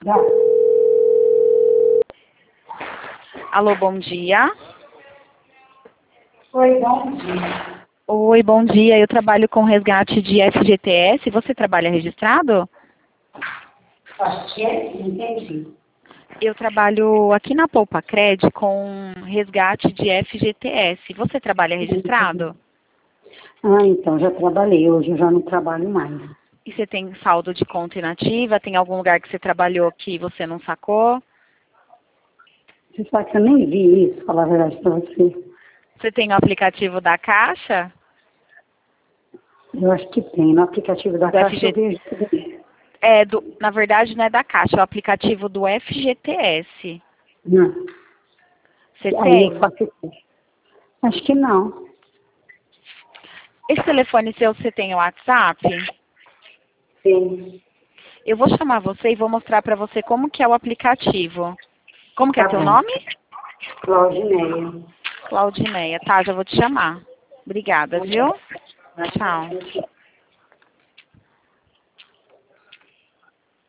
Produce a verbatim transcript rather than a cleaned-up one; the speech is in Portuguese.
Dá. Alô, bom dia. Oi, bom dia. Oi, bom dia. Eu trabalho com resgate de F G T S. Você trabalha registrado? Acho que é, entendi. Eu trabalho aqui na Poupa Cred com resgate de F G T S. Você trabalha registrado? Ah, então, já trabalhei. Hoje eu já não trabalho mais. E você tem saldo de conta inativa? Tem algum lugar que você trabalhou que você não sacou? Você sabe que eu nem vi isso, falar a verdade pra você. Você tem o aplicativo da Caixa? Eu acho que tem. No aplicativo da Do Caixa eu F G... vejo tudo isso. É, do... na verdade não é da Caixa, é o aplicativo do F G T S. Não. Você Aí eu tem? faço isso. Acho que não. Esse telefone seu, você tem o WhatsApp? Tem. Eu vou chamar você e vou mostrar para você como que é o aplicativo. Como que é Tá teu bom. nome? Claudineia. Claudineia. Tá, já vou te chamar. Obrigada, viu? Tchau.